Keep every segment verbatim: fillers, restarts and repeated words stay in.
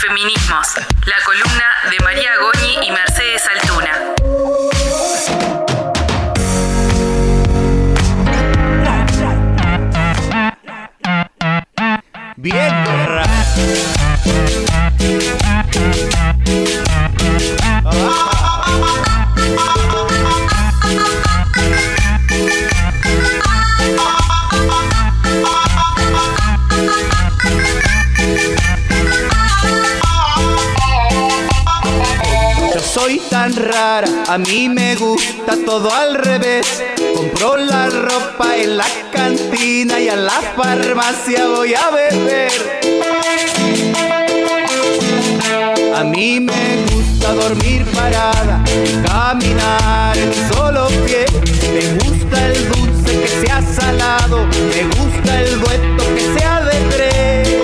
Feminismos, la columna de María Goñi y Mercedes Altuna. Bien, perra. Yo soy tan rara, a mí me gusta todo al revés. Compro la ropa en la cantina y a la farmacia voy a beber. A mí me gusta dormir parada, caminar en un solo pie. Me gusta el dulce que sea salado, me gusta el dueto que sea de tres.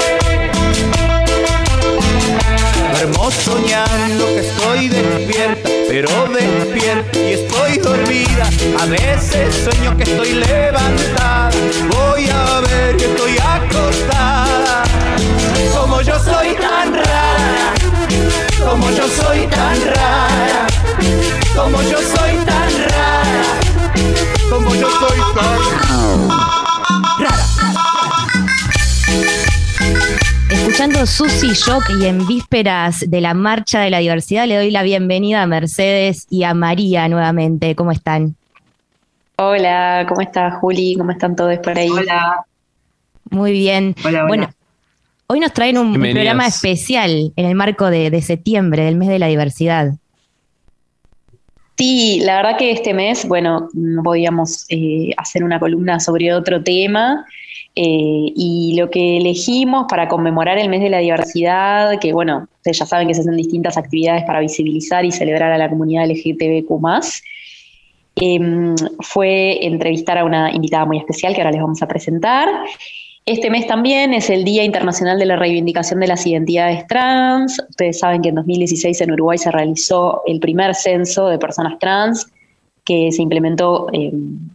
Duermo soñando que estoy despierta, pero despierta y estoy dormida. A veces sueño que estoy levantada, voy a ver que estoy acostada. Como yo soy tan rara, como yo soy tan rara, como yo soy tan rara, como yo soy tan rara. Escuchando Susy Shock y en vísperas de la Marcha de la Diversidad, le doy la bienvenida a Mercedes y a María nuevamente. ¿Cómo están? Hola, ¿cómo estás, Juli? ¿Cómo están todos por ahí? Hola. Muy bien. Hola, hola. Bueno, hoy nos traen un Bienvenidos. programa especial en el marco de, de septiembre, del mes de la diversidad. Sí, la verdad que este mes, bueno, no podíamos eh, hacer una columna sobre otro tema. Eh, y lo que elegimos para conmemorar el mes de la diversidad, que bueno, ustedes ya saben que se hacen distintas actividades para visibilizar y celebrar a la comunidad L G B T Q más, eh, fue entrevistar a una invitada muy especial que ahora les vamos a presentar. Este mes también es el Día Internacional de la Reivindicación de las Identidades Trans. Ustedes saben que en dos mil dieciséis en Uruguay se realizó el primer censo de personas trans que se implementó eh,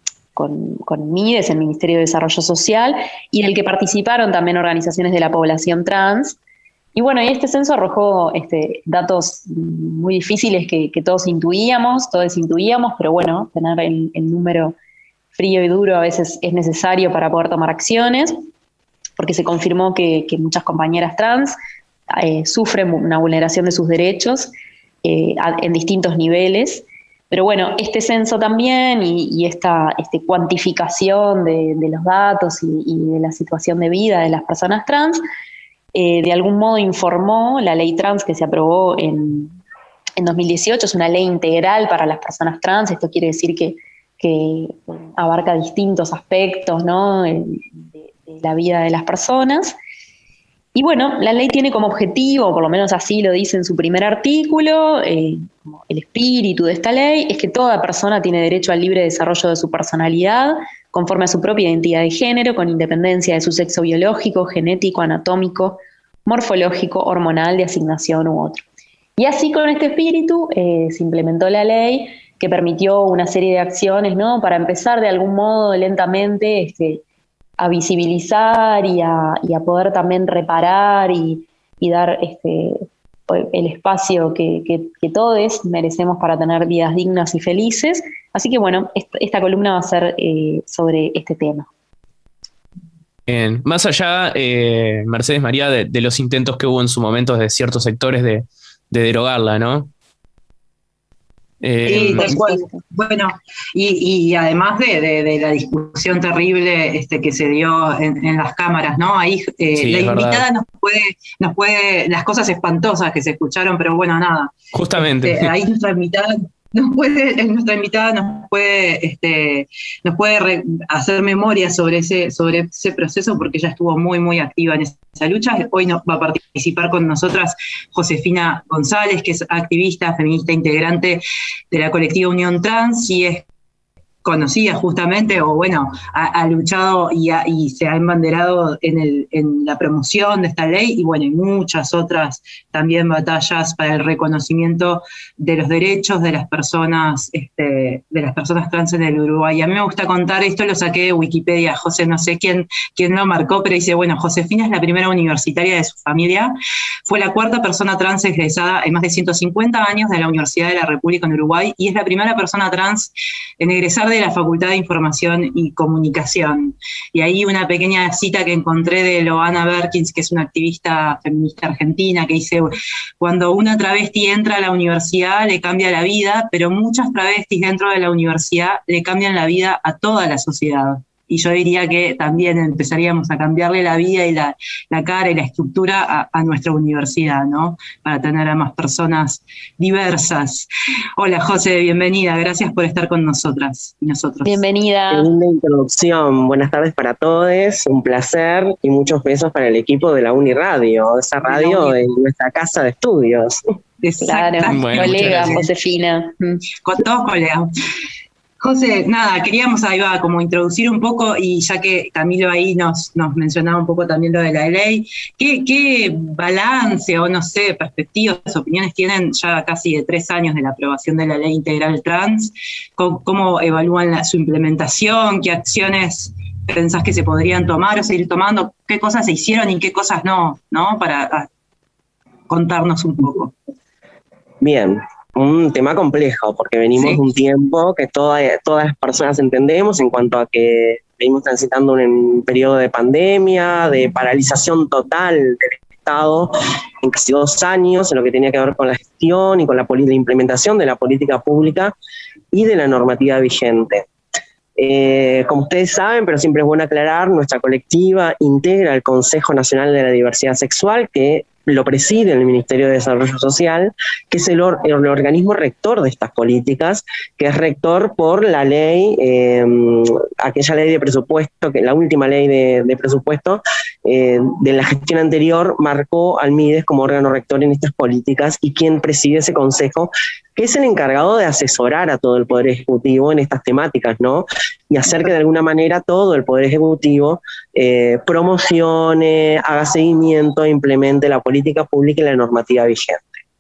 Con, con MIDES, el Ministerio de Desarrollo Social, y en el que participaron también organizaciones de la población trans. Y bueno, y este censo arrojó este, datos muy difíciles que, que todos intuíamos, todos intuíamos, pero bueno, tener el, el número frío y duro a veces es necesario para poder tomar acciones, porque se confirmó que, que muchas compañeras trans eh, sufren una vulneración de sus derechos eh, a, en distintos niveles. Pero bueno, este censo también y, y esta este, cuantificación de, de los datos y, y de la situación de vida de las personas trans, eh, de algún modo informó la ley trans que se aprobó en, en dos mil dieciocho, es una ley integral para las personas trans. Esto quiere decir que, que abarca distintos aspectos, ¿no?, de, de la vida de las personas. Y bueno, la ley tiene como objetivo, por lo menos así lo dice en su primer artículo, eh, como el espíritu de esta ley, es que toda persona tiene derecho al libre desarrollo de su personalidad, conforme a su propia identidad de género, con independencia de su sexo biológico, genético, anatómico, morfológico, hormonal, de asignación u otro. Y así con este espíritu eh, se implementó la ley que permitió una serie de acciones, ¿no?, para empezar de algún modo lentamente este, a visibilizar y a, y a poder también reparar y, y dar este, el espacio que, que, que todos merecemos para tener vidas dignas y felices. Así que bueno, esta, esta columna va a ser eh, sobre este tema. Bien. Más allá, eh, Mercedes, María, de, de los intentos que hubo en su momento de ciertos sectores de, de derogarla, ¿no? Eh, Sí, tal cual. Bueno, y, y además de, de, de la discusión terrible este, que se dio en, en las cámaras, ¿no? Ahí eh, Sí, la es invitada verdad. nos puede, nos puede, las cosas espantosas que se escucharon, pero bueno, nada. Justamente. Este, ahí nuestra invitada nos puede, nuestra invitada nos puede, este, nos puede re, hacer memoria sobre ese, sobre ese proceso, porque ella estuvo muy, muy activa en esa lucha. Hoy nos va a participar con nosotras Josefina González, que es activista, feminista, integrante de la colectiva Unión Trans, y es conocida justamente, o bueno, ha, ha luchado y, ha, y se ha embanderado en, el, en la promoción de esta ley, y bueno, y muchas otras también batallas para el reconocimiento de los derechos de las personas, este, de las personas trans en el Uruguay. A mí me gusta contar, esto lo saqué de Wikipedia, José, no sé quién, quién lo marcó, pero dice, bueno, Josefina es la primera universitaria de su familia, fue la cuarta persona trans egresada en más de ciento cincuenta años de la Universidad de la República en Uruguay, y es la primera persona trans en egresar de la Facultad de Información y Comunicación. Y ahí una pequeña cita que encontré de Loana Berkins, que es una activista feminista argentina, que dice, cuando una travesti entra a la universidad le cambia la vida, pero muchas travestis dentro de la universidad le cambian la vida a toda la sociedad. Y yo diría que también empezaríamos a cambiarle la vida y la, la cara y la estructura a, a nuestra universidad, ¿no? Para tener a más personas diversas. Hola, José, bienvenida. Gracias por estar con nosotras y nosotros. Bienvenida. Qué linda introducción. Buenas tardes para todos. Un placer y muchos besos para el equipo de la Uniradio, esa radio de nuestra casa de estudios. Claro, bueno, colega, Josefina. Con todos colegas. José, nada, queríamos ahí va como introducir un poco, y ya que Camilo ahí nos, nos mencionaba un poco también lo de la ley, ¿qué, qué balance o no sé, perspectivas, opiniones tienen ya casi de tres años de la aprobación de la ley integral trans? ¿Cómo, cómo evalúan la, su implementación? ¿Qué acciones pensás que se podrían tomar o seguir tomando? ¿Qué cosas se hicieron y qué cosas no? ¿No? Para a, contarnos un poco. Bien. Un tema complejo, porque venimos sí. de un tiempo que toda, todas las personas entendemos en cuanto a que venimos transitando un, un periodo de pandemia, de paralización total del Estado en casi dos años, en lo que tenía que ver con la gestión y con la, la implementación de la política pública y de la normativa vigente. Eh, como ustedes saben, pero siempre es bueno aclarar, nuestra colectiva integra el Consejo Nacional de la Diversidad Sexual, que lo preside el Ministerio de Desarrollo Social, que es el, or, el organismo rector de estas políticas, que es rector por la ley, eh, aquella ley de presupuesto, que la última ley de, de presupuesto eh, de la gestión anterior marcó al MIDES como órgano rector en estas políticas, y quien preside ese consejo, que es el encargado de asesorar a todo el Poder Ejecutivo en estas temáticas, ¿no? Y hacer que de alguna manera todo el Poder Ejecutivo eh, promocione, haga seguimiento e implemente la política pública y la normativa vigente.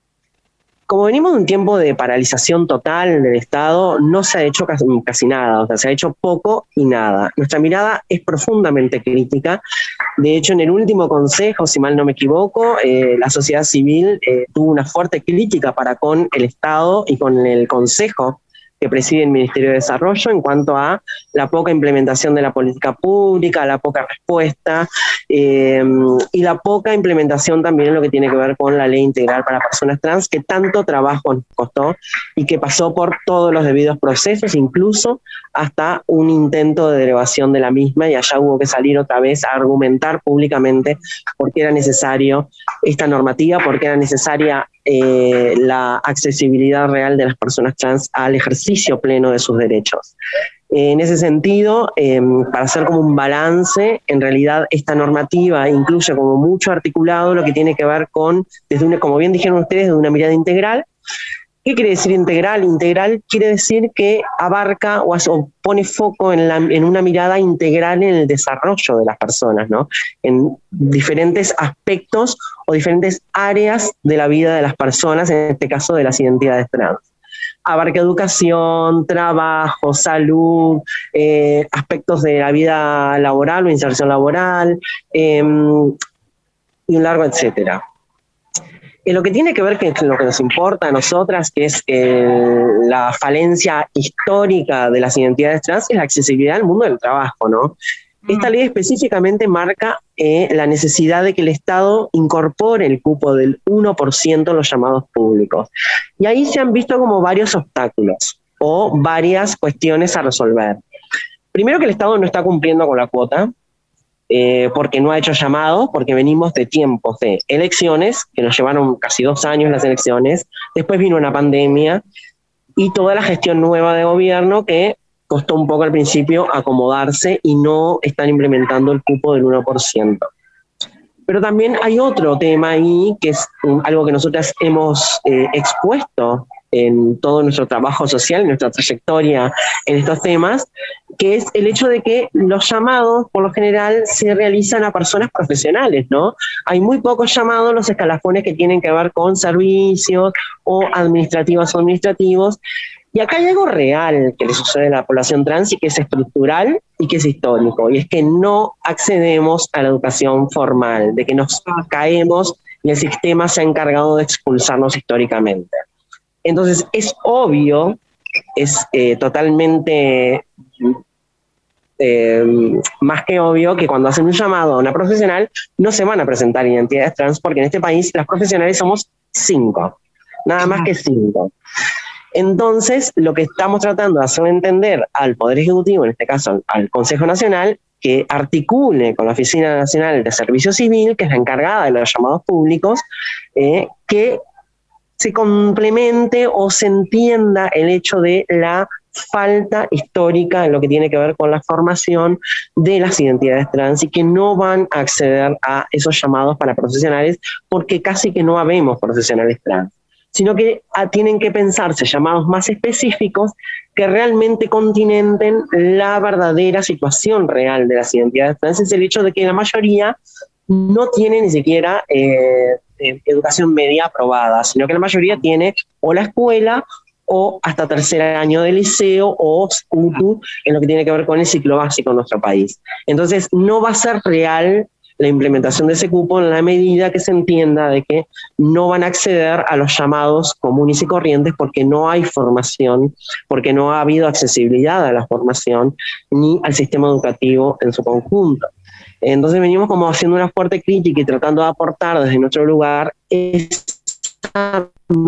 Como venimos de un tiempo de paralización total del Estado, no se ha hecho casi, casi nada, o sea, se ha hecho poco y nada. Nuestra mirada es profundamente crítica. De hecho, en el último consejo, si mal no me equivoco, eh, la sociedad civil eh, tuvo una fuerte crítica para con el Estado y con el Consejo que preside el Ministerio de Desarrollo en cuanto a la poca implementación de la política pública, la poca respuesta eh, y la poca implementación también en lo que tiene que ver con la ley integral para personas trans, que tanto trabajo nos costó y que pasó por todos los debidos procesos, incluso hasta un intento de derogación de la misma, y allá hubo que salir otra vez a argumentar públicamente por qué era necesario esta normativa, por qué era necesaria Eh, la accesibilidad real de las personas trans al ejercicio pleno de sus derechos. Eh, en ese sentido, eh, para hacer como un balance, en realidad esta normativa incluye como mucho articulado lo que tiene que ver con, desde una, como bien dijeron ustedes, de una mirada integral. ¿Qué quiere decir integral? Integral quiere decir que abarca o, o pone foco en, la, en una mirada integral en el desarrollo de las personas, ¿no? En diferentes aspectos o diferentes áreas de la vida de las personas, en este caso de las identidades trans. Abarca educación, trabajo, salud, eh, aspectos de la vida laboral o inserción laboral, eh, y un largo etcétera. En lo que tiene que ver con lo que nos importa a nosotras, que es eh, la falencia histórica de las identidades trans, es la accesibilidad al mundo del trabajo, ¿no? Esta ley específicamente marca eh, la necesidad de que el Estado incorpore el cupo del uno por ciento en los llamados públicos. Y ahí se han visto como varios obstáculos o varias cuestiones a resolver. Primero, que el Estado no está cumpliendo con la cuota, Eh, porque no ha hecho llamados, porque venimos de tiempos de elecciones, que nos llevaron casi dos años las elecciones, después vino una pandemia y toda la gestión nueva de gobierno que costó un poco al principio acomodarse y no están implementando el cupo del uno por ciento. Pero también hay otro tema ahí, que es um, algo que nosotras hemos eh, expuesto en todo nuestro trabajo social, en nuestra trayectoria en estos temas, que es el hecho de que los llamados, por lo general, se realizan a personas profesionales, ¿no? Hay muy pocos llamados los escalafones que tienen que ver con servicios o administrativos o administrativos. Y acá hay algo real que le sucede a la población trans y que es estructural y que es histórico, y es que no accedemos a la educación formal, de que nos caemos y el sistema se ha encargado de expulsarnos históricamente. Entonces es obvio, es eh, totalmente eh, más que obvio que cuando hacen un llamado a una profesional no se van a presentar identidades trans, porque en este país las profesionales somos cinco, nada más que cinco. Entonces, lo que estamos tratando de hacer entender al Poder Ejecutivo, en este caso al Consejo Nacional, que articule con la Oficina Nacional de Servicio Civil, que es la encargada de los llamados públicos, eh, que se complemente o se entienda el hecho de la falta histórica en lo que tiene que ver con la formación de las identidades trans y que no van a acceder a esos llamados para profesionales porque casi que no habemos profesionales trans, sino que a, tienen que pensarse llamados más específicos que realmente continenten la verdadera situación real de las identidades trans. Es el hecho de que la mayoría no tiene ni siquiera eh, eh, educación media aprobada, sino que la mayoría tiene o la escuela o hasta tercer año de liceo o U T U en lo que tiene que ver con el ciclo básico en nuestro país. Entonces no va a ser real la implementación de ese cupo en la medida que se entienda de que no van a acceder a los llamados comunes y corrientes porque no hay formación, porque no ha habido accesibilidad a la formación ni al sistema educativo en su conjunto. Entonces venimos como haciendo una fuerte crítica y tratando de aportar desde nuestro lugar esa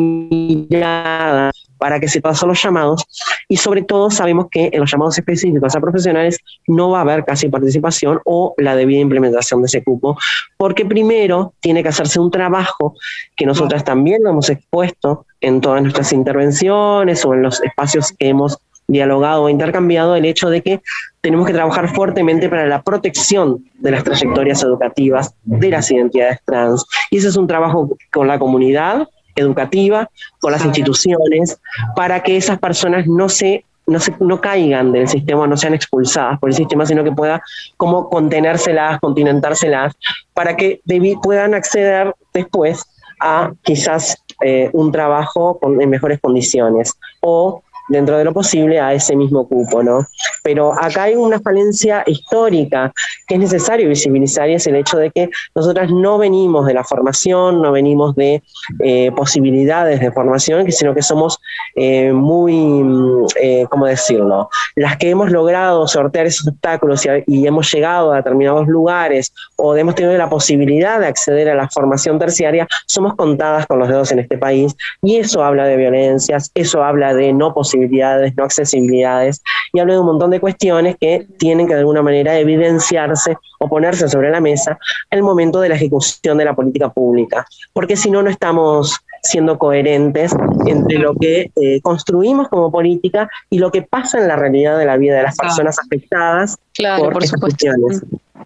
mirada para que se pasen los llamados, y sobre todo sabemos que en los llamados específicos a profesionales no va a haber casi participación o la debida implementación de ese cupo, porque primero tiene que hacerse un trabajo que nosotras también lo hemos expuesto en todas nuestras intervenciones o en los espacios que hemos dialogado o intercambiado, el hecho de que tenemos que trabajar fuertemente para la protección de las trayectorias educativas de las identidades trans, y ese es un trabajo con la comunidad educativa, con las instituciones, para que esas personas no se, no se no caigan del sistema, no sean expulsadas por el sistema, sino que pueda como contenérselas, continentárselas, para que debi- puedan acceder después a quizás eh, un trabajo con, en mejores condiciones, o dentro de lo posible a ese mismo cupo, ¿no? Pero acá hay una falencia histórica que es necesario visibilizar, y es el hecho de que nosotras no venimos de la formación, no venimos de eh, posibilidades de formación, sino que somos eh, muy, eh, ¿cómo decirlo?, las que hemos logrado sortear esos obstáculos y, y hemos llegado a determinados lugares o hemos tenido la posibilidad de acceder a la formación terciaria, somos contadas con los dedos en este país, y eso habla de violencias, eso habla de no posibilidades, no accesibilidades, y habla de un montón de cuestiones que tienen que de alguna manera evidenciarse o ponerse sobre la mesa en el momento de la ejecución de la política pública, porque si no, no estamos siendo coherentes entre lo que eh, construimos como política y lo que pasa en la realidad de la vida de las personas afectadas claro, por, por estas supuesto. cuestiones.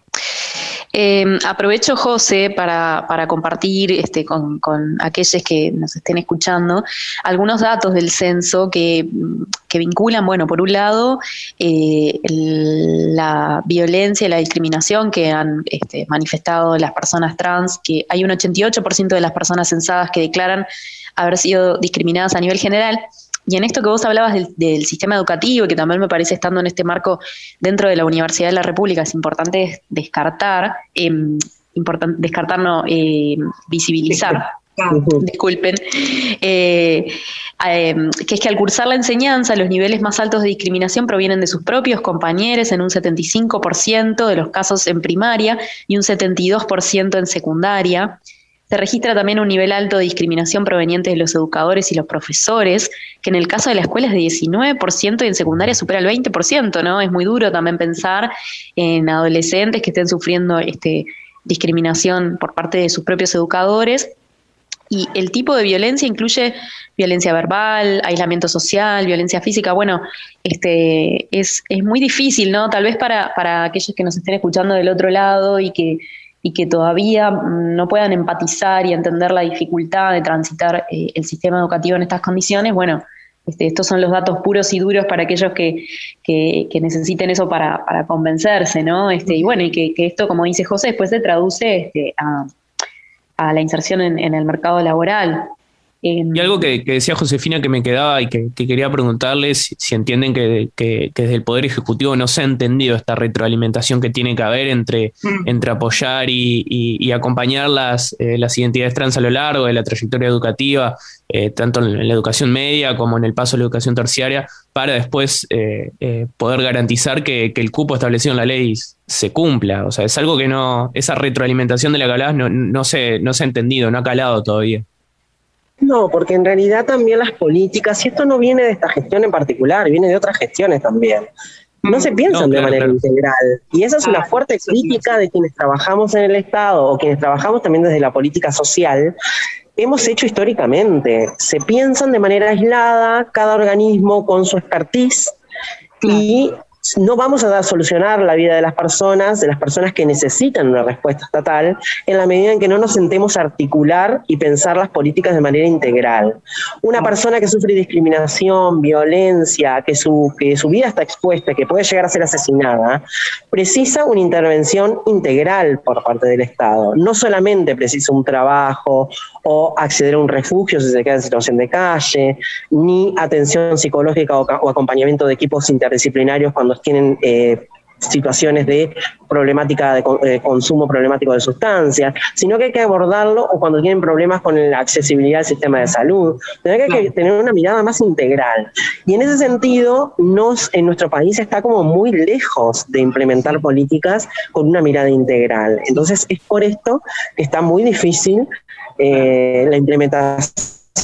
Eh, aprovecho, José, para, para compartir este, con, con aquellos que nos estén escuchando algunos datos del censo que, que vinculan, bueno, por un lado, eh, el, la violencia y la discriminación que han este, manifestado las personas trans, que hay un ochenta y ocho por ciento de las personas censadas que declaran haber sido discriminadas a nivel general. Y en esto que vos hablabas del, del sistema educativo, que también me parece, estando en este marco dentro de la Universidad de la República, es importante descartar, eh, important, descartar no, eh, visibilizar, disculpen, eh, eh, que es que al cursar la enseñanza, los niveles más altos de discriminación provienen de sus propios compañeros, en un setenta y cinco por ciento de los casos en primaria y un setenta y dos por ciento en secundaria. Se registra también un nivel alto de discriminación proveniente de los educadores y los profesores, que en el caso de la escuela es de diecinueve por ciento y en secundaria supera el veinte por ciento, ¿no? Es muy duro también pensar en adolescentes que estén sufriendo este, discriminación por parte de sus propios educadores. Y el tipo de violencia incluye violencia verbal, aislamiento social, violencia física. Bueno, este, es, es muy difícil, ¿no? Tal vez para, para aquellos que nos estén escuchando del otro lado y que y que todavía no puedan empatizar y entender la dificultad de transitar eh, el sistema educativo en estas condiciones, bueno, este, estos son los datos puros y duros para aquellos que, que, que necesiten eso para, para convencerse, ¿no? Este, y bueno, y que, que esto, como dice José, después se traduce este, a, a la inserción en, en el mercado laboral. Y algo que, que decía Josefina que me quedaba y que, que quería preguntarles si, si entienden que, que, que desde el Poder Ejecutivo no se ha entendido esta retroalimentación que tiene que haber entre, mm. entre apoyar y, y, y acompañar las, eh, las identidades trans a lo largo de la trayectoria educativa, eh, tanto en la educación media como en el paso a la educación terciaria, para después eh, eh, poder garantizar que, que el cupo establecido en la ley se cumpla. O sea, es algo que no, esa retroalimentación de la que hablabas no, no, se, no se ha entendido, no ha calado todavía. No, porque en realidad también las políticas, y esto no viene de esta gestión en particular, viene de otras gestiones también, no se piensan no, claro, de manera claro. integral. Y esa es una fuerte crítica de quienes trabajamos en el Estado o quienes trabajamos también desde la política social. Hemos hecho históricamente. Se piensan de manera aislada, cada organismo con su expertise, claro. y no vamos a dar, solucionar la vida de las personas, de las personas que necesitan una respuesta estatal, en la medida en que no nos sentemos a articular y pensar las políticas de manera integral. Una persona que sufre discriminación, violencia, que su, que su vida está expuesta, que puede llegar a ser asesinada, precisa una intervención integral por parte del Estado. No solamente precisa un trabajo o acceder a un refugio si se queda en situación de calle, ni atención psicológica o, o acompañamiento de equipos interdisciplinarios cuando tienen eh, situaciones de problemática de eh, consumo problemático de sustancias, sino que hay que abordarlo o cuando tienen problemas con la accesibilidad al sistema de salud. Hay que tener una mirada más integral. Y en ese sentido, nos, en nuestro país está como muy lejos de implementar políticas con una mirada integral. Entonces es por esto que está muy difícil eh, la implementación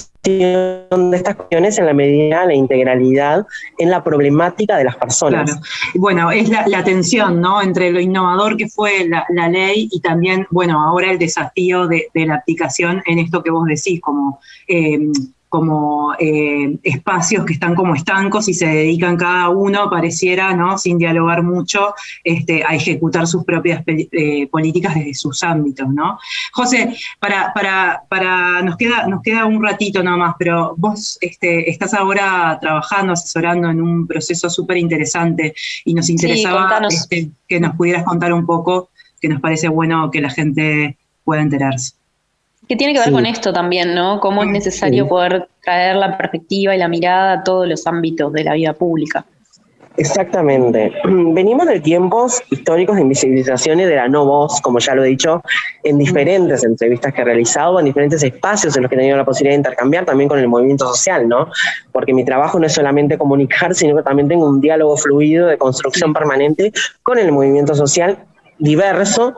de estas cuestiones en la medida de la integralidad en la problemática de las personas. Claro. Bueno, es la, la tensión, ¿no?, entre lo innovador que fue la, la ley y también, bueno, ahora el desafío de, de la aplicación en esto que vos decís, como... Eh, como eh, espacios que están como estancos y se dedican cada uno, pareciera, ¿no?, sin dialogar mucho, este, a ejecutar sus propias eh, políticas desde sus ámbitos, ¿no? José, para, para, para nos queda, nos queda un ratito nomás, pero vos este, estás ahora trabajando, asesorando en un proceso súper interesante y nos interesaba sí, este, que nos pudieras contar un poco, que nos parece bueno que la gente pueda enterarse. Que tiene que ver sí. con esto también, ¿no? Cómo es necesario sí. poder traer la perspectiva y la mirada a todos los ámbitos de la vida pública. Exactamente. Venimos de tiempos históricos de invisibilización y de la no voz, como ya lo he dicho, en diferentes entrevistas que he realizado, en diferentes espacios en los que he tenido la posibilidad de intercambiar también con el movimiento social, ¿no? Porque mi trabajo no es solamente comunicar, sino que también tengo un diálogo fluido de construcción permanente con el movimiento social diverso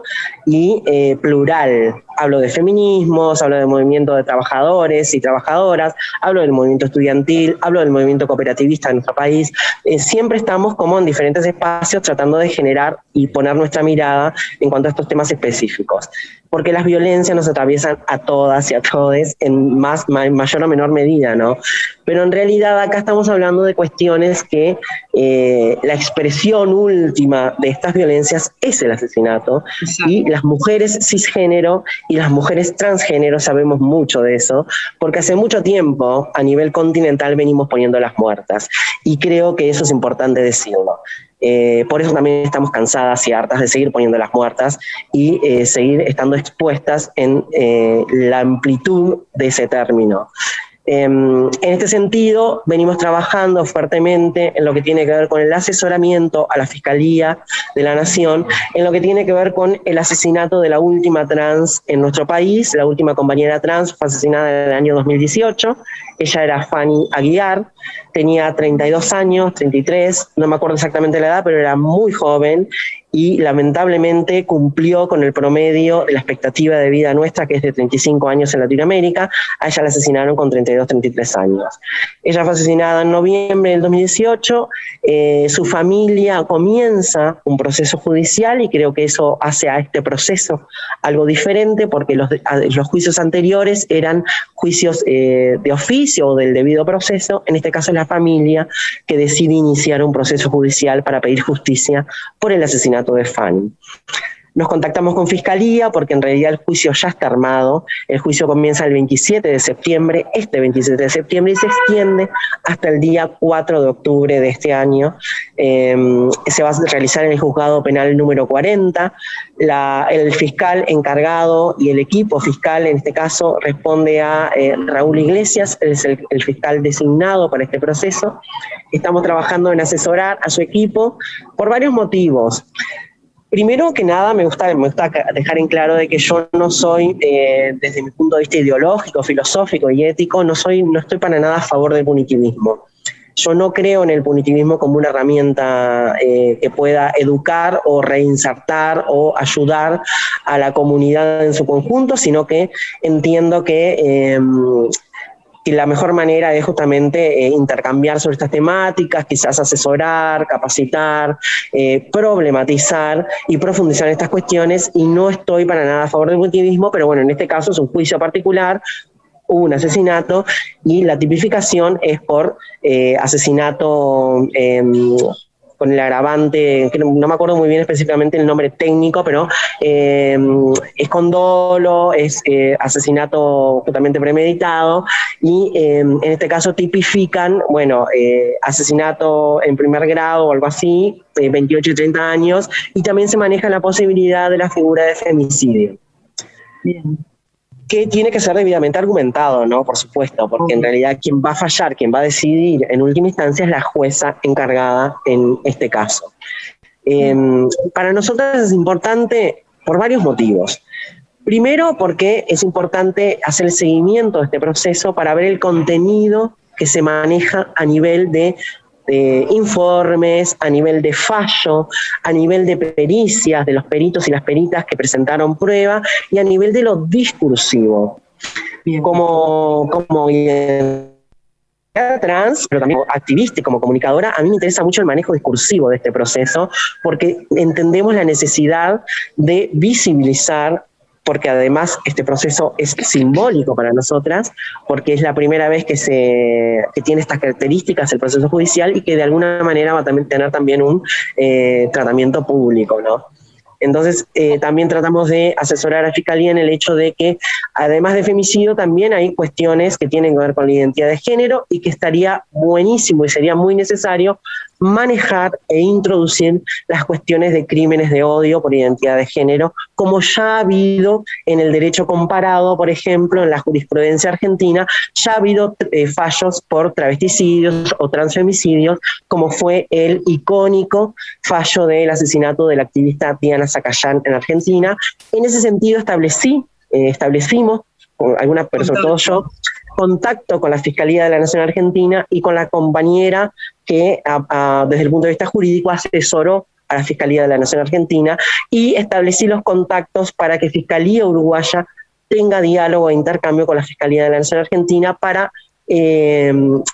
y eh, plural. Hablo de feminismos, hablo del movimiento de trabajadores y trabajadoras, hablo del movimiento estudiantil, hablo del movimiento cooperativista en nuestro país. Eh, siempre estamos como en diferentes espacios tratando de generar y poner nuestra mirada en cuanto a estos temas específicos. Porque las violencias nos atraviesan a todas y a todos en más, ma- mayor o menor medida, ¿no? Pero en realidad acá estamos hablando de cuestiones que eh, la expresión última de estas violencias es el asesinato. Exacto. Y las mujeres cisgénero y las mujeres transgénero sabemos mucho de eso, porque hace mucho tiempo a nivel continental venimos poniéndolas muertas. Y creo que eso es importante decirlo. Eh, por eso también estamos cansadas y hartas de seguir poniéndolas muertas y eh, seguir estando expuestas en eh, la amplitud de ese término. Eh, en este sentido, venimos trabajando fuertemente en lo que tiene que ver con el asesoramiento a la Fiscalía de la Nación, en lo que tiene que ver con el asesinato de la última trans en nuestro país. La última compañera trans fue asesinada en el año dos mil dieciocho. Ella era Fanny Aguiar, tenía treinta y dos años, treinta y tres, no me acuerdo exactamente la edad, pero era muy joven y lamentablemente cumplió con el promedio de la expectativa de vida nuestra, que es de treinta y cinco años en Latinoamérica. A ella la asesinaron con treinta y dos, treinta y tres años. Ella fue asesinada en noviembre del dos mil dieciocho, eh, su familia comienza un proceso judicial y creo que eso hace a este proceso algo diferente, porque los, los juicios anteriores eran juicios eh, de oficio o del debido proceso. En este caso es la familia que decide iniciar un proceso judicial para pedir justicia por el asesinato de Fanny. Nos contactamos con Fiscalía porque en realidad el juicio ya está armado. El juicio comienza el veintisiete de septiembre, este veintisiete de septiembre, y se extiende hasta el día cuatro de octubre de este año. Eh, se va a realizar en el juzgado penal número cuarenta. La, el fiscal encargado y el equipo fiscal, en este caso, responde a eh, Raúl Iglesias, es el, el fiscal designado para este proceso. Estamos trabajando en asesorar a su equipo por varios motivos. Primero que nada, me gusta, me gusta dejar en claro de que yo no soy, eh, desde mi punto de vista ideológico, filosófico y ético, no soy, no estoy para nada a favor del punitivismo. Yo no creo en el punitivismo como una herramienta eh, que pueda educar o reinsertar o ayudar a la comunidad en su conjunto, sino que entiendo que... Eh, que la mejor manera es justamente eh, intercambiar sobre estas temáticas, quizás asesorar, capacitar, eh, problematizar y profundizar en estas cuestiones, y no estoy para nada a favor del punitivismo, pero bueno, en este caso es un juicio particular, hubo un asesinato y la tipificación es por eh, asesinato eh, con el agravante, que no, no me acuerdo muy bien específicamente el nombre técnico, pero eh, es con dolo, es eh, asesinato justamente premeditado, y eh, en este caso tipifican, bueno, eh, asesinato en primer grado o algo así, eh, veintiocho y treinta años, y también se maneja la posibilidad de la figura de femicidio. Bien. Que tiene que ser debidamente argumentado, ¿no? Por supuesto, porque en realidad quien va a fallar, quien va a decidir en última instancia es la jueza encargada en este caso. Eh, para nosotros es importante por varios motivos. Primero, porque es importante hacer el seguimiento de este proceso para ver el contenido que se maneja a nivel de de informes, a nivel de fallo, a nivel de pericias, de los peritos y las peritas que presentaron prueba, y a nivel de lo discursivo. Bien. Como, como trans, pero también como activista y como comunicadora, a mí me interesa mucho el manejo discursivo de este proceso, porque entendemos la necesidad de visibilizar, porque además este proceso es simbólico para nosotras, porque es la primera vez que se que tiene estas características el proceso judicial, y que de alguna manera va a también tener también un eh, tratamiento público, ¿no? Entonces, eh, también tratamos de asesorar a Fiscalía en el hecho de que, además de femicidio, también hay cuestiones que tienen que ver con la identidad de género, y que estaría buenísimo y sería muy necesario manejar e introducir las cuestiones de crímenes de odio por identidad de género, como ya ha habido en el derecho comparado, por ejemplo, en la jurisprudencia argentina, ya ha habido eh, fallos por travesticidios o transfemicidios, como fue el icónico fallo del asesinato de la activista Diana Zacayán en Argentina. En ese sentido establecí, eh, establecimos, algunas personas, todo yo, contacto con la Fiscalía de la Nación Argentina y con la compañera que a, a, desde el punto de vista jurídico asesoró a la Fiscalía de la Nación Argentina, y establecí los contactos para que Fiscalía Uruguaya tenga diálogo e intercambio con la Fiscalía de la Nación Argentina para, eh,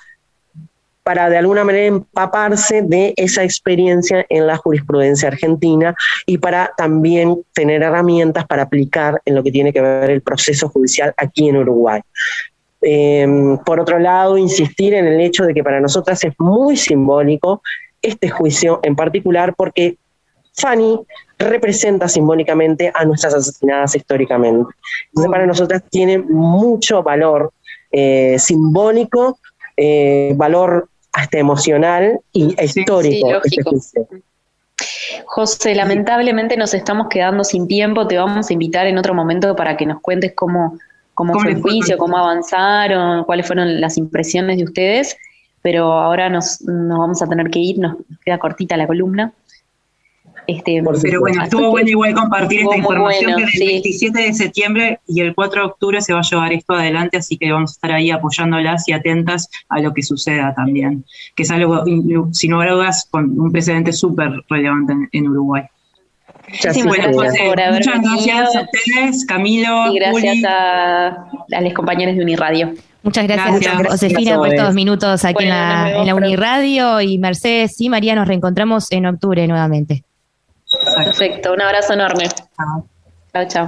para de alguna manera empaparse de esa experiencia en la jurisprudencia argentina, y para también tener herramientas para aplicar en lo que tiene que ver el proceso judicial aquí en Uruguay. Eh, por otro lado, insistir en el hecho de que para nosotras es muy simbólico este juicio en particular, porque Fanny representa simbólicamente a nuestras asesinadas históricamente. Entonces, para nosotras tiene mucho valor eh, simbólico, eh, valor hasta emocional y sí, histórico. Sí, lógico. Este José, lamentablemente nos estamos quedando sin tiempo. Te vamos a invitar en otro momento para que nos cuentes cómo... cómo fue el juicio, cómo avanzaron, cuáles fueron las impresiones de ustedes, pero ahora nos, nos vamos a tener que ir, nos queda cortita la columna. Este, pero bueno, estuvo bueno igual compartir esta información, bueno, que del sí. veintisiete de septiembre y el cuatro de octubre se va a llevar esto adelante, así que vamos a estar ahí apoyándolas y atentas a lo que suceda también, que es algo, sin lugar a dudas, con un precedente súper relevante en, en Uruguay. Sí, bueno, pues, eh, por haber muchas venido. Gracias a ustedes, Camilo. Y gracias Juli. a, a los compañeros de Uniradio. Muchas gracias, Gracias. Josefina, por estos minutos aquí Bueno, en, la, nos vemos en la pronto. Uniradio, y Mercedes y María, nos reencontramos en octubre nuevamente. Perfecto, un abrazo enorme. Chao. Chao, chao.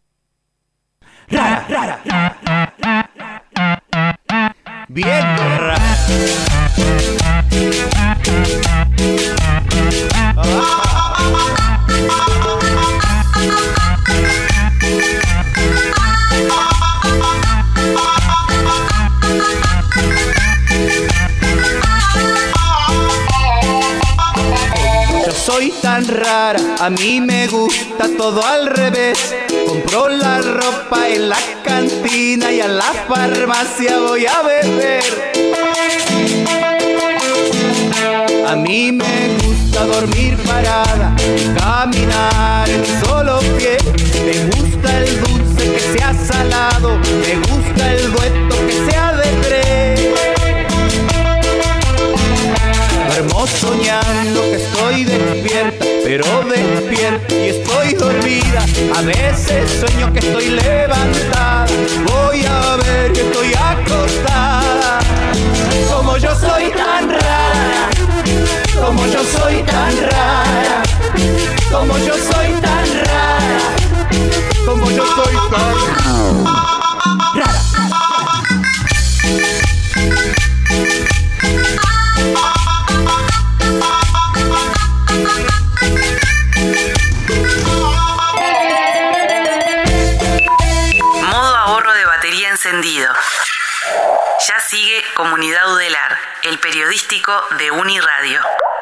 Rara, rara, bien rara. Ah. rara, a mí me gusta todo al revés. Compro la ropa en la cantina y a la farmacia voy a beber. A mí me gusta dormir parada y caminar en solo pie. Me gusta el dulce que sea salado, me gusta el dueto que sea de tres. Duermo soñando que estoy despierta, pero despierta y estoy dormida. A veces sueño que estoy levantada, voy a ver que estoy acostada. Como yo soy tan rara, como yo soy tan rara, como yo soy tan rara, como yo soy tan rara. Modo ahorro de batería encendido. Ya sigue Comunidad Udelar, el periodístico de Uniradio.